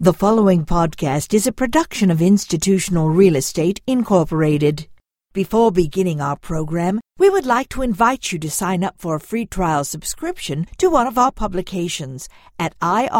The following podcast is a production of Institutional Real Estate Incorporated. Before beginning our program, we would like to invite you to sign up for a free trial subscription to one of our publications at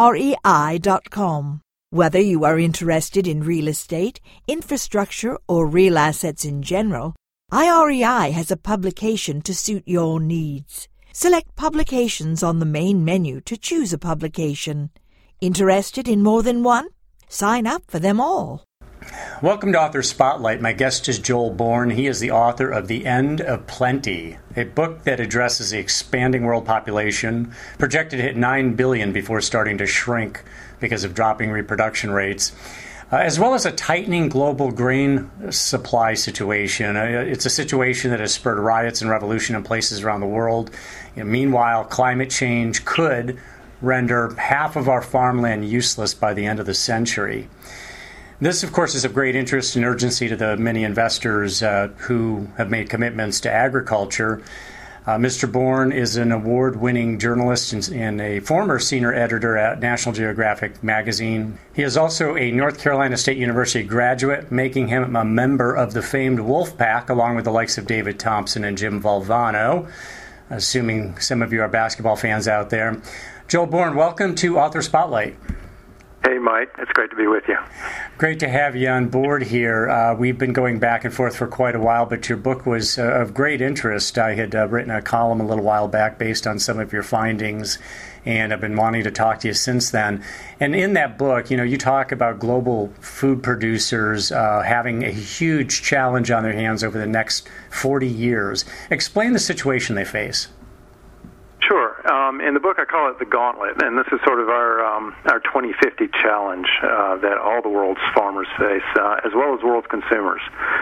irei.com. Whether you are interested in real estate, infrastructure, or real assets in general, IREI has a publication to suit your needs. Select Publications on the main menu to choose a publication. Interested in more than one? Sign up for them all. Welcome to Author Spotlight. My guest is Joel Bourne. He is the author of The End of Plenty, a book that addresses the expanding world population, projected to hit 9 billion before starting to shrink because of dropping reproduction rates, as well as a tightening global grain supply situation. It's a situation that has spurred riots and revolution in places around the world. Meanwhile, climate change could render half of our farmland useless by the end of the century. This, of course, is of great interest and urgency to the many investors who have made commitments to agriculture. Mr. Bourne is an award-winning journalist and a former senior editor at National Geographic magazine. He is also a North Carolina State University graduate, making him a member of the famed Wolf Pack, along with the likes of David Thompson and Jim Valvano, assuming some of you are basketball fans out there. Joel Bourne, welcome to Author Spotlight. Hey, Mike. It's great to be with you. Great to have you on board here. We've been going back and forth for quite a while, but your book was of great interest. I had written a column a little while back based on some of your findings, and I've been wanting to talk to you since then. And in that book, you talk about global food producers having a huge challenge on their hands over the next 40 years. Explain the situation they face. Sure. In the book, I call it the Gauntlet, and this is sort of our 2050 challenge that all the world's farmers face, as well as world's consumers.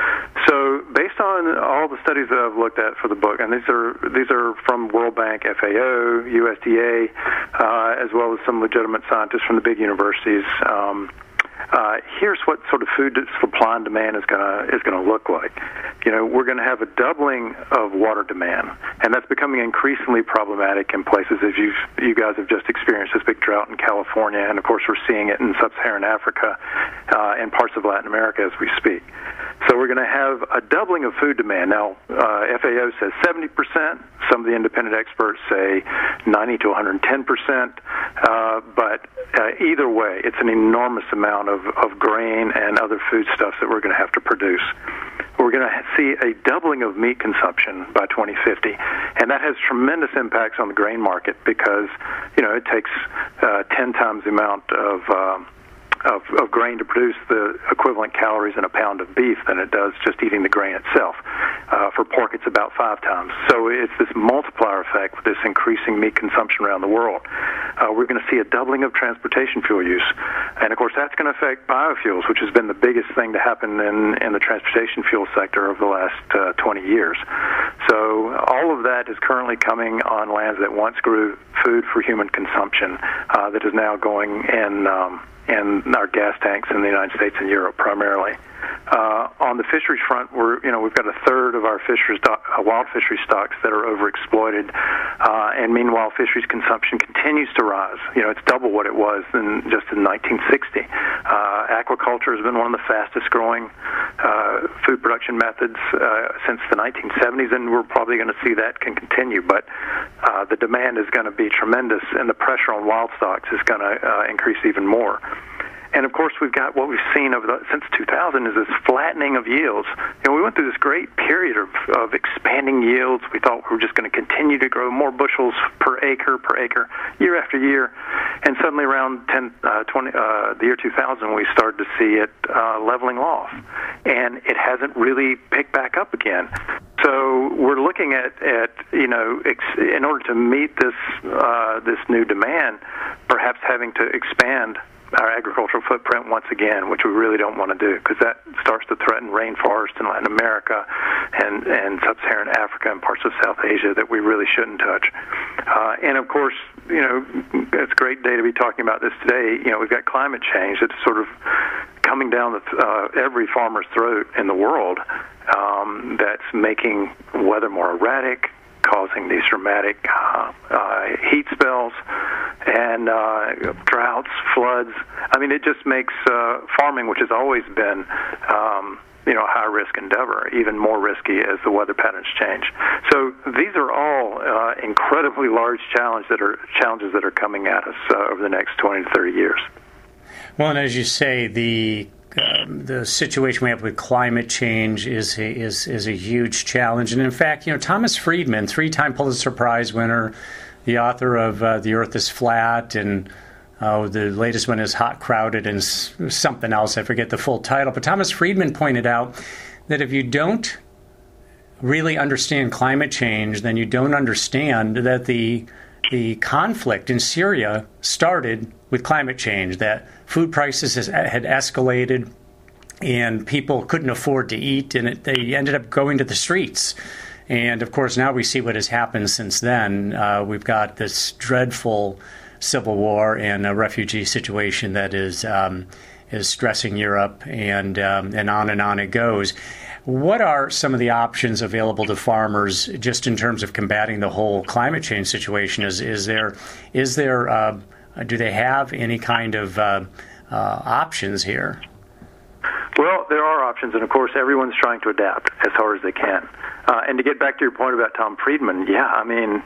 So, based on all the studies that I've looked at for the book, and these are from World Bank, FAO, USDA, as well as some legitimate scientists from the big universities. Here's what sort of food supply and demand is going to look like. We're going to have a doubling of water demand, and that's becoming increasingly problematic in places as you guys have just experienced this big drought in California, and of course we're seeing it in sub-Saharan Africa and parts of Latin America as we speak. So we're going to have a doubling of food demand. Now, FAO says 70%. Some of the independent experts say 90 to 110%. But either way, it's an enormous amount of grain and other foodstuffs that we're going to have to produce. We're going to see a doubling of meat consumption by 2050, and that has tremendous impacts on the grain market because, it takes 10 times the amount of grain to produce the equivalent calories in a pound of beef than it does just eating the grain itself. For pork, it's about 5 times. So it's this multiplier effect with this increasing meat consumption around the world. We're going to see a doubling of transportation fuel use. And, of course, that's going to affect biofuels, which has been the biggest thing to happen in the transportation fuel sector over the last 20 years. So all of that is currently coming on lands that once grew food for human consumption that is now going in our gas tanks in the United States and Europe primarily. On the fisheries front, we've got a third of our wild fishery stocks that are overexploited, and meanwhile, fisheries consumption continues to rise. It's double what it was just in 1960. Aquaculture has been one of the fastest growing food production methods since the 1970s, and we're probably going to see that can continue. But the demand is going to be tremendous, and the pressure on wild stocks is going to increase even more. And, of course, we've got what we've seen since 2000 is this flattening of yields. We went through this great period of expanding yields. We thought we were just going to continue to grow more bushels per acre, year after year. And suddenly around the year 2000, we started to see it leveling off. And it hasn't really picked back up again. So we're looking at in order to meet this new demand, perhaps having to expand our agricultural footprint once again, which we really don't want to do because that starts to threaten rainforest in Latin America and sub-Saharan Africa and parts of South Asia that we really shouldn't touch. And of course, it's a great day to be talking about this today. We've got climate change that's sort of coming down every farmer's throat in the world that's making weather more erratic, causing these dramatic heat spells, and droughts, floods. I mean, it just makes farming, which has always been a high-risk endeavor, even more risky as the weather patterns change. So these are all incredibly large challenges that are coming at us over the next 20 to 30 years. Well, and as you say, the situation we have with climate change is a huge challenge. And in fact, Thomas Friedman, 3-time Pulitzer Prize winner, the author of The Earth is Flat, and the latest one is Hot, Crowded, and something else. I forget the full title. But Thomas Friedman pointed out that if you don't really understand climate change, then you don't understand that the conflict in Syria started with climate change, that food prices had escalated and people couldn't afford to eat, and they ended up going to the streets. And, of course, now we see what has happened since then. We've got this dreadful civil war and a refugee situation that is stressing Europe, and on it goes. What are some of the options available to farmers just in terms of combating the whole climate change situation? Do they have any kind of options here? Well, there are options, and of course, everyone's trying to adapt as hard as they can. And to get back to your point about Tom Friedman, yeah, I mean,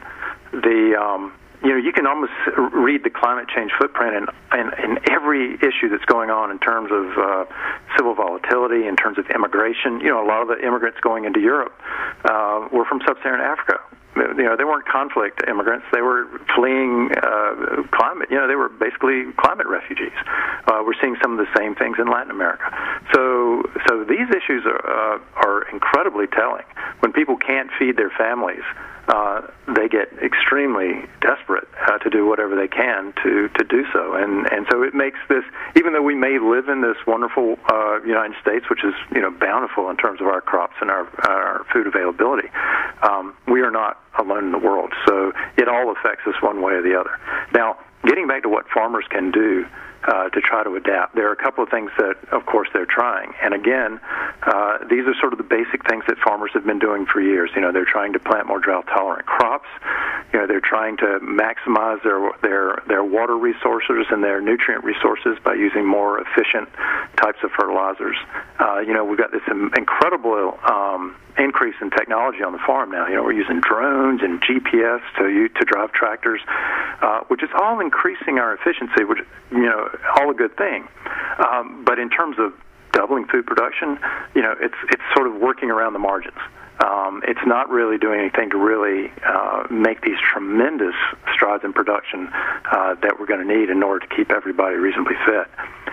you can almost read the climate change footprint in every issue that's going on in terms of civil volatility, in terms of immigration. A lot of the immigrants going into Europe were from sub-Saharan Africa. They weren't conflict immigrants. They were fleeing climate. They were basically climate refugees. We're seeing some of the same things in Latin America. So these issues are incredibly telling. When people can't feed their families, they get extremely desperate to do whatever they can to do so. And so it makes this, even though we may live in this wonderful United States, which is bountiful in terms of our crops and our food availability, we are not alone in the world. So it all affects us one way or the other. Now, getting back to what farmers can do to try to adapt, there are a couple of things that, of course, they're trying. And again, these are sort of the basic things that farmers have been doing for years. They're trying to plant more drought-tolerant crops. They're trying to maximize their water resources and their nutrient resources by using more efficient types of fertilizers. We've got this incredible increase in technology on the farm now. We're using drones and GPS to drive tractors, which is all increasing our efficiency, which all a good thing. But in terms of doubling food production, it's sort of working around the margins. It's not really doing anything to really make these tremendous strides in production that we're going to need in order to keep everybody reasonably fit.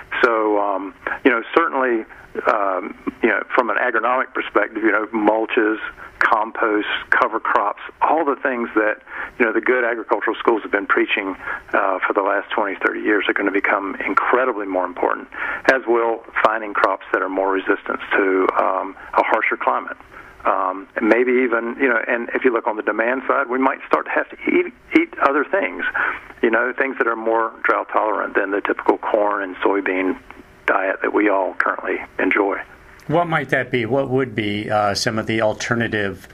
So, certainly, from an agronomic perspective, mulches, compost, cover crops, all the things that, the good agricultural schools have been preaching for the last 20, 30 years are going to become incredibly more important, as will finding crops that are more resistant to a harsher climate. And maybe even, and if you look on the demand side, we might start to have to eat other things, things that are more drought tolerant than the typical corn and soybean diet that we all currently enjoy. What might that be? What would be some of the alternative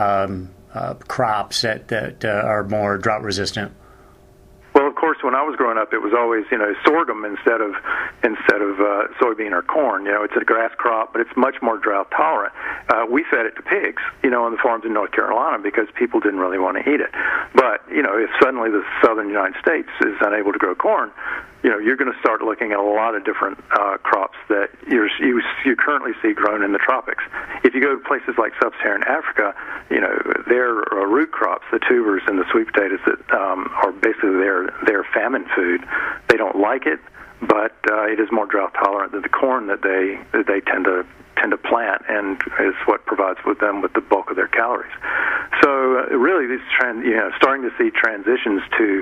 crops that are more drought resistant? Well, of course, when I was growing up, it was always, sorghum instead of soybean or corn. It's a grass crop, but it's much more drought tolerant. We fed it to pigs, on the farms in North Carolina because people didn't really want to eat it. But, if suddenly the southern United States is unable to grow corn, you're going to start looking at a lot of different crops that you currently see grown in the tropics. If you go to places like sub-Saharan Africa, their root crops, the tubers and the sweet potatoes that are basically their famine food. They don't like it, but it is more drought tolerant than the corn that they tend to plant, and is what provides them with the bulk of their calories. So really, these starting to see transitions to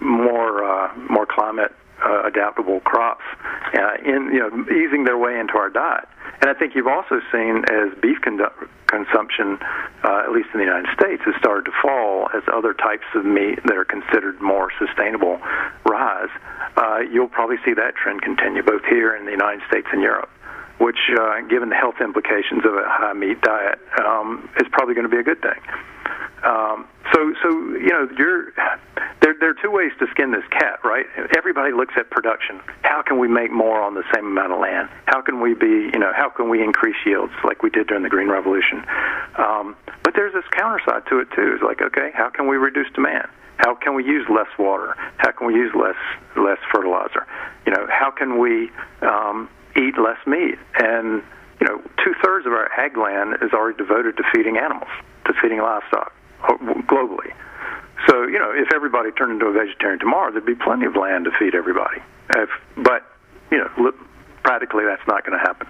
more climate adaptable crops, easing their way into our diet. And I think you've also seen as beef consumption, at least in the United States, has started to fall as other types of meat that are considered more sustainable rise. You'll probably see that trend continue both here in the United States and Europe, which, given the health implications of a high meat diet, is probably going to be a good thing. So there are two ways to skin this cat, right? Everybody looks at production. How can we make more on the same amount of land? How can we how can we increase yields like we did during the Green Revolution? But there's this counter side to it too. It's like, okay, how can we reduce demand? How can we use less water? How can we use less fertilizer? How can we eat less meat? And 2/3 of our ag land is already devoted to feeding animals, to feeding livestock globally. So, if everybody turned into a vegetarian tomorrow, there'd be plenty of land to feed everybody. But practically that's not going to happen.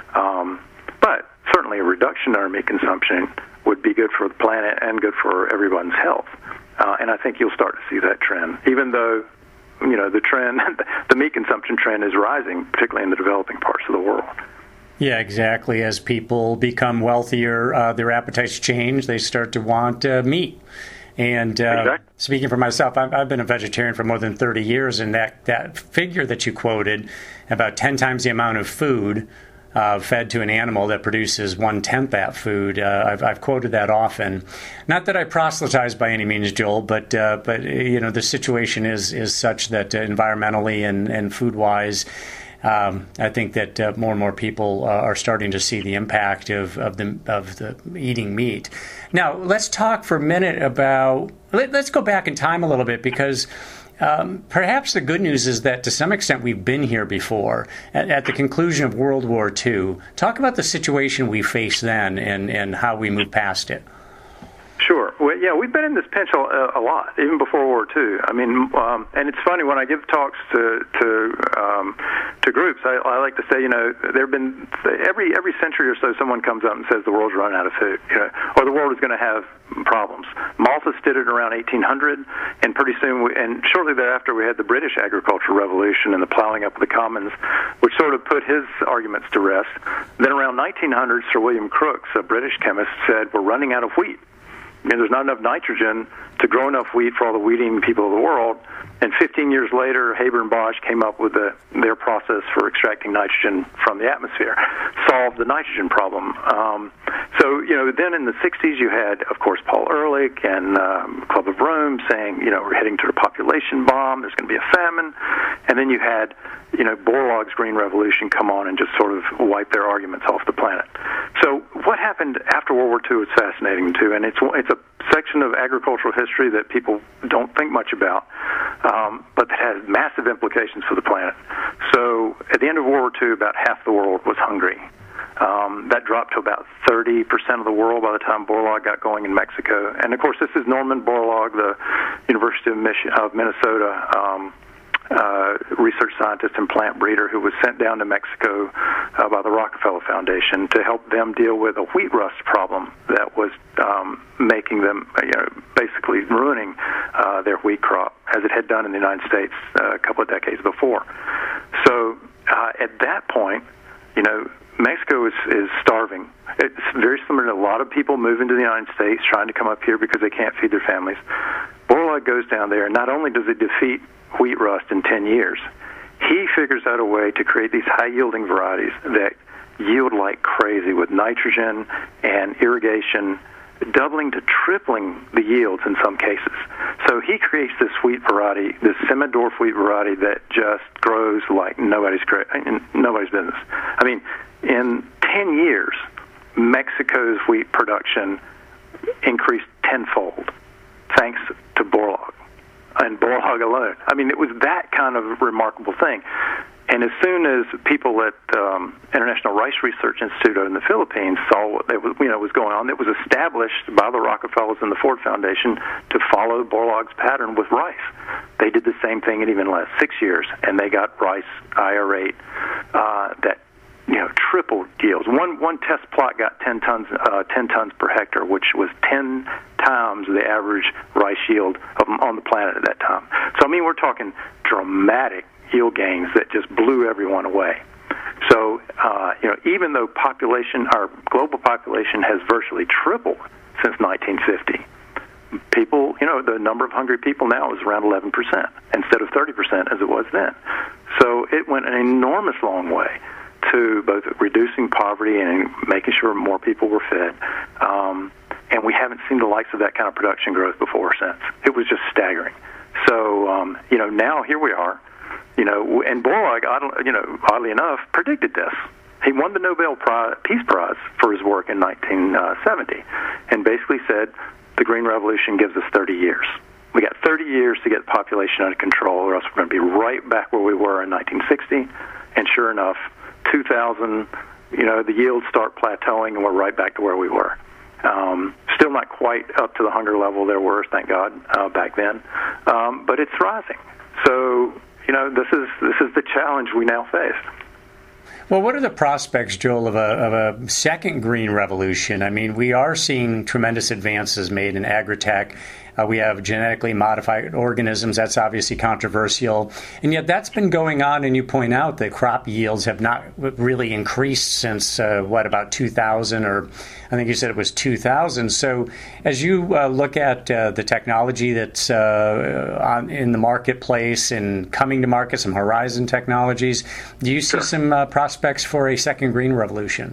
But certainly a reduction in our meat consumption would be good for the planet and good for everyone's health. And I think you'll start to see that trend, even though, the trend, the meat consumption trend is rising, particularly in the developing parts of the world. Yeah, exactly. As people become wealthier, their appetites change. They start to want meat. And exactly. Speaking for myself, I've been a vegetarian for more than 30 years, and that figure that you quoted, about 10 times the amount of food fed to an animal that produces 1/10 that food, I've quoted that often. Not that I proselytize by any means, Joel, but the situation is such that environmentally and food-wise, I think that more and more people are starting to see the impact of the eating meat. Now, let's talk for a minute about. Let's go back in time a little bit, because perhaps the good news is that to some extent we've been here before. At the conclusion of World War II, talk about the situation we faced then and how we moved past it. Sure. Well, yeah, we've been in this pinch a lot, even before World War II. I mean, and it's funny when I give talks to groups. I like to say, there've been every century or so, someone comes up and says the world's run out of food, or the world is going to have problems. Malthus did it around 1800, and pretty soon, and shortly thereafter, we had the British agricultural revolution and the plowing up of the commons, which sort of put his arguments to rest. Then around 1900, Sir William Crookes, a British chemist, said we're running out of wheat. There's not enough nitrogen to grow enough wheat for all the wheat-eating people of the world. And 15 years later, Haber and Bosch came up with their process for extracting nitrogen from the atmosphere, solved the nitrogen problem. So then in the 60s, you had, of course, Paul Ehrlich and Club of Rome saying, we're heading to a population bomb, there's going to be a famine. And then you had, Borlaug's Green Revolution come on and just sort of wipe their arguments off the planet. So what happened after World War II is fascinating, too, and it's a section of agricultural history that people don't think much about, but that has massive implications for the planet. So at the end of World War II, about half the world was hungry. That dropped to about 30% of the world by the time Borlaug got going in Mexico. And, of course, this is Norman Borlaug, the University of Minnesota research scientist and plant breeder, who was sent down to Mexico by the Rockefeller Foundation to help them deal with a wheat rust problem that was making them, basically ruining their wheat crop, as it had done in the United States a couple of decades before. So at that point, Mexico is starving. It's very similar to a lot of people moving to the United States, trying to come up here because they can't feed their families. Borlaug goes down there, and not only does he defeat wheat rust in 10 years, he figures out a way to create these high-yielding varieties that yield like crazy with nitrogen and irrigation, doubling to tripling the yields in some cases. So he creates this wheat variety, this semi-dwarf wheat variety that just grows like nobody's business. I mean, in 10 years, Mexico's wheat production increased tenfold thanks to Borlaug and Borlaug alone. I mean, it was that kind of remarkable thing. And as soon as people at International Rice Research Institute in the Philippines saw what was going on, it was established by the Rockefellers and the Ford Foundation to follow Borlaug's pattern with rice. They did the same thing in even less 6 years, and they got rice IR8 that tripled yields. One test plot got 10 tons per hectare, which was 10 times the average rice yield on the planet at that time. So I mean, we're talking dramatic yield gains that just blew everyone away. So, even though our global population has virtually tripled since 1950, people, the number of hungry people now is around 11% instead of 30% as it was then. So it went an enormous long way to both reducing poverty and making sure more people were fed. and we haven't seen the likes of that kind of production growth before or since. It was just staggering. So, now here we are, and Borlaug, oddly enough, predicted this. He won the Nobel Peace Prize for his work in 1970, and basically said the Green Revolution gives us 30 years. We got 30 years to get the population under control, or else we're going to be right back where we were in 1960. And sure enough, 2000, the yields start plateauing, and we're right back to where we were. Still not quite up to the hunger level there were, thank God, back then, but it's rising. So, this is the challenge we now face. Well, what are the prospects, Joel, of a second green revolution? I mean, we are seeing tremendous advances made in agri-tech. We have genetically modified organisms. That's obviously controversial. And yet that's been going on, and you point out that crop yields have not really increased since, about 2000, or I think you said it was 2000. So as you look at the technology that's in the marketplace and coming to market, some horizon technologies, do you see some prospects for a second green revolution?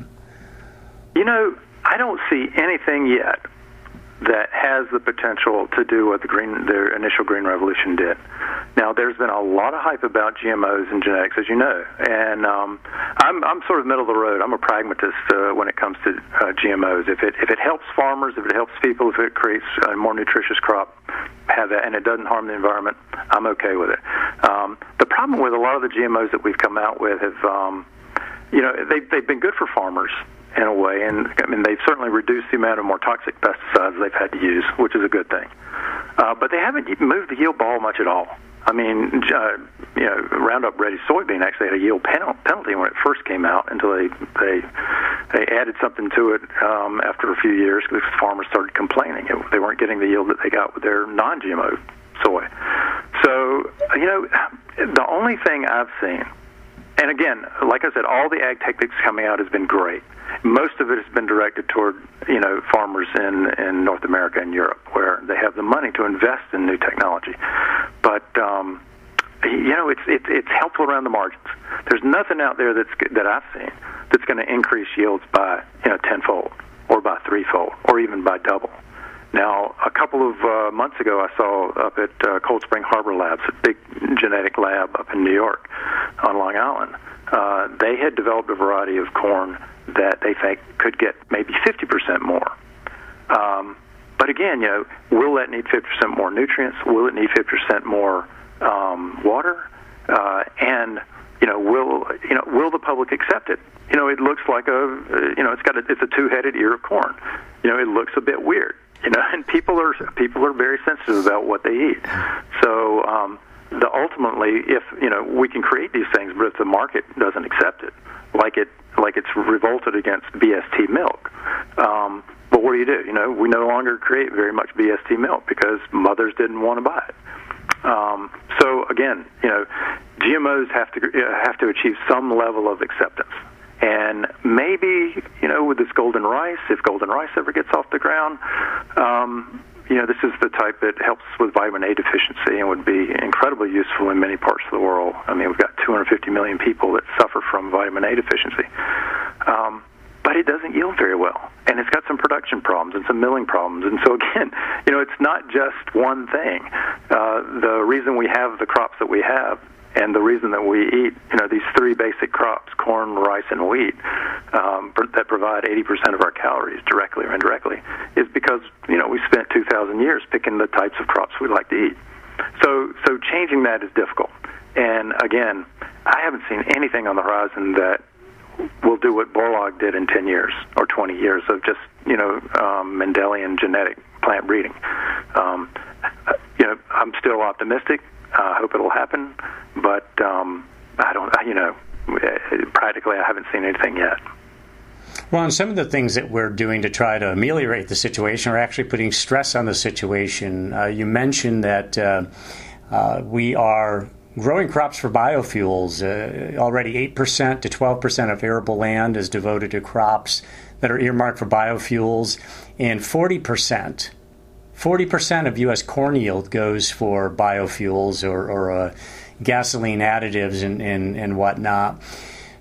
I don't see anything yet that has the potential to do what the initial green revolution did. Now, there's been a lot of hype about GMOs and genetics, as you know, and I'm sort of middle of the road. I'm a pragmatist when it comes to GMOs. If it helps farmers, if it helps people, if it creates a more nutritious crop, have that, and it doesn't harm the environment, I'm okay with it. The problem with a lot of the GMOs that we've come out with have, they've been good for farmers in a way, and I mean they've certainly reduced the amount of more toxic pesticides they've had to use, which is a good thing. But they haven't moved the yield ball much at all. I mean, Roundup Ready soybean actually had a yield penalty when it first came out until they added something to it after a few years because farmers started complaining they weren't getting the yield that they got with their non-GMO soy. So, the only thing I've seen, and again, like I said, all the ag tech that's coming out has been great. Most of it has been directed toward, farmers in North America and Europe, where they have the money to invest in new technology. But, it's helpful around the margins. There's nothing out there that I've seen that's going to increase yields by, tenfold or by threefold or even by double. Now, a couple of months ago, I saw up at Cold Spring Harbor Labs, a big genetic lab up in New York on Long Island. They had developed a variety of corn that they think could get maybe 50% more. But again, will that need 50% more nutrients? Will it need 50% more water? And will the public accept it? It looks like it's a two-headed ear of corn. It looks a bit weird. And people are very sensitive about what they eat. So ultimately, if we can create these things, but if the market doesn't accept it, like it's revolted against BST milk. But what do? We no longer create very much BST milk because mothers didn't want to buy it. So again, GMOs have to achieve some level of acceptance. And maybe, with this golden rice, if golden rice ever gets off the ground, this is the type that helps with vitamin A deficiency and would be incredibly useful in many parts of the world. I mean, we've got 250 million people that suffer from vitamin A deficiency. But it doesn't yield very well. And it's got some production problems and some milling problems. And so, again, it's not just one thing. The reason we have the crops that we have and the reason that we eat, these three basic crops, corn, rice, and wheat, that provide 80% of our calories directly or indirectly, is because, we spent 2,000 years picking the types of crops we like to eat. So changing that is difficult. And again, I haven't seen anything on the horizon that will do what Borlaug did in 10 years or 20 years of just, Mendelian genetic plant breeding. I'm still optimistic. I hope it'll happen, but I don't, practically I haven't seen anything yet. Well, and some of the things that we're doing to try to ameliorate the situation are actually putting stress on the situation. You mentioned that we are growing crops for biofuels. Already 8% to 12% of arable land is devoted to crops that are earmarked for biofuels, and 40% of U.S. corn yield goes for biofuels or gasoline additives and whatnot.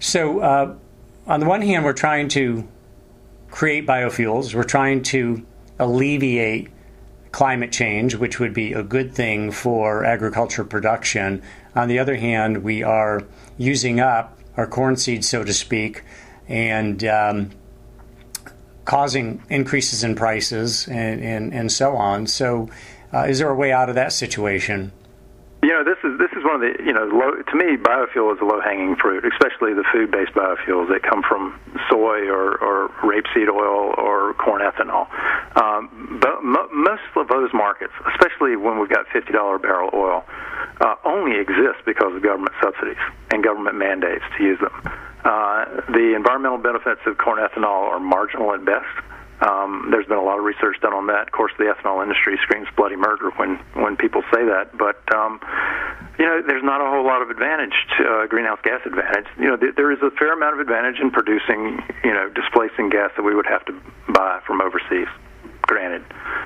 So on the one hand, we're trying to create biofuels. We're trying to alleviate climate change, which would be a good thing for agriculture production. On the other hand, we are using up our corn seeds, so to speak, and causing increases in prices and so on. So is there a way out of that situation? This is one of the, to me, biofuel is a low-hanging fruit, especially the food-based biofuels that come from soy or rapeseed oil or corn ethanol. But most of those markets, especially when we've got $50 barrel oil, only exist because of government subsidies and government mandates to use them. The environmental benefits of corn ethanol are marginal at best. There's been a lot of research done on that. Of course, the ethanol industry screams bloody murder when people say that. But, there's not a whole lot of advantage, greenhouse gas advantage. There is a fair amount of advantage in producing, displacing gas that we would have to buy from overseas, granted.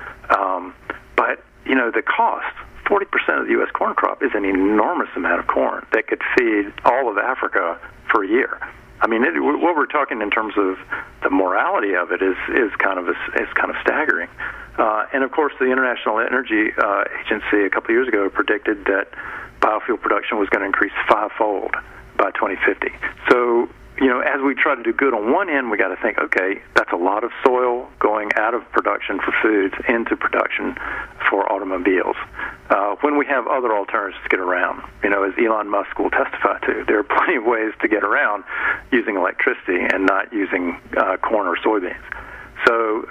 But, the cost, 40% of the U.S. corn crop is an enormous amount of corn that could feed all of Africa for a year. I mean, what we're talking in terms of the morality of it is kind of staggering. And of course, the International Energy Agency a couple of years ago predicted that biofuel production was going to increase 5-fold by 2050. So, as we try to do good on one end, we got to think, okay, that's a lot of soil going out of production for foods into production for automobiles. When we have other alternatives to get around, as Elon Musk will testify to, there are plenty of ways to get around using electricity and not using corn or soybeans. So,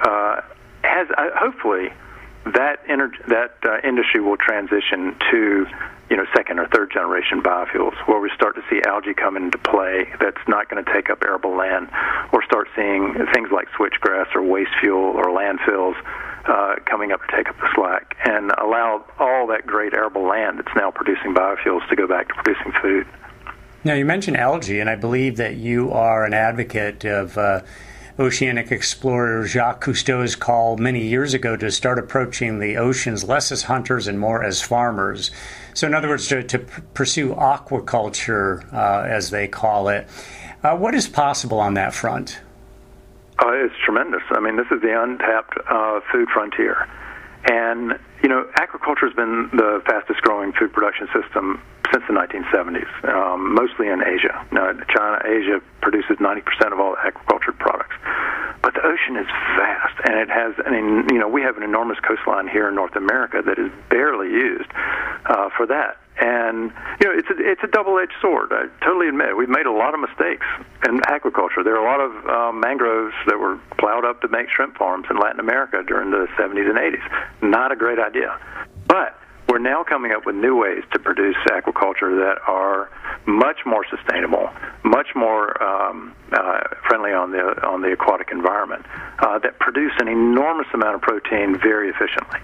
hopefully, that industry will transition to second or third generation biofuels, where we start to see algae come into play that's not going to take up arable land, or start seeing things like switchgrass or waste fuel or landfills coming up to take up the slack, and allow all that great arable land that's now producing biofuels to go back to producing food. Now, you mentioned algae, and I believe that you are an advocate of oceanic explorer Jacques Cousteau's call many years ago to start approaching the oceans less as hunters and more as farmers. So in other words, to pursue aquaculture, as they call it. What is possible on that front? It's tremendous. I mean, this is the untapped food frontier. And, aquaculture has been the fastest growing food production system since the 1970s, mostly in Asia. Asia produces 90% of all aquaculture products. But the ocean is vast, and it has, we have an enormous coastline here in North America that is barely used for that. And, it's a double-edged sword. I totally admit we've made a lot of mistakes in aquaculture. There are a lot of mangroves that were plowed up to make shrimp farms in Latin America during the 70s and 80s. Not a great idea. But we're now coming up with new ways to produce aquaculture that are much more sustainable, much more friendly on the aquatic environment, that produce an enormous amount of protein very efficiently.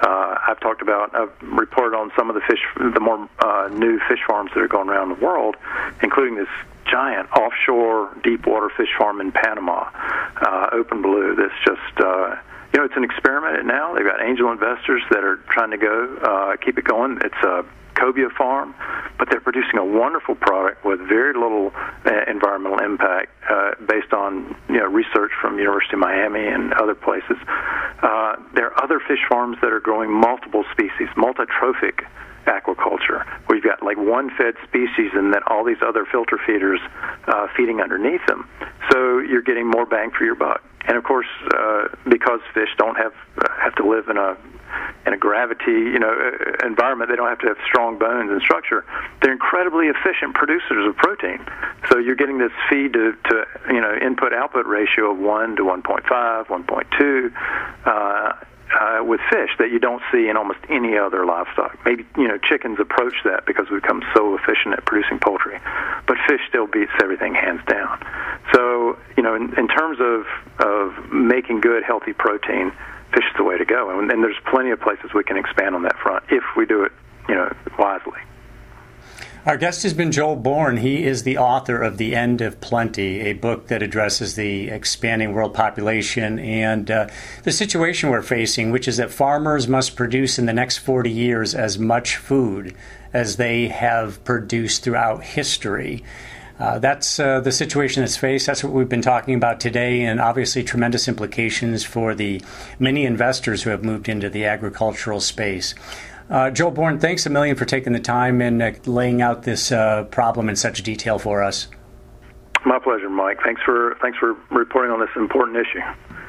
I've reported on some of the more new fish farms that are going around the world, including this giant offshore deep water fish farm in Panama, Open Blue. That's just it's an experiment now. They've got angel investors that are trying to keep it going. It's a cobia farm, but they're producing a wonderful product with very little environmental impact, based on research from University of Miami and other places. There are other fish farms that are growing multiple species, multi-trophic aquaculture, where you've got like one fed species and then all these other filter feeders feeding underneath them. So you're getting more bang for your buck. And of course, because fish don't have to live in a gravity environment, they don't have to have strong bones and structure. They're incredibly efficient producers of protein. So you're getting this feed to input output ratio of 1 to 1.5, 1.2. With fish that you don't see in almost any other livestock. Maybe, chickens approach that because we've become so efficient at producing poultry. But fish still beats everything hands down. So, in terms of making good, healthy protein, fish is the way to go. And there's plenty of places we can expand on that front if we do it, wisely. Our guest has been Joel Bourne. He is the author of The End of Plenty, a book that addresses the expanding world population and the situation we're facing, which is that farmers must produce in the next 40 years as much food as they have produced throughout history. That's the situation that's faced. That's what we've been talking about today, and obviously tremendous implications for the many investors who have moved into the agricultural space. Joel Bourne, thanks a million for taking the time and laying out this problem in such detail for us. My pleasure, Mike. Thanks for reporting on this important issue.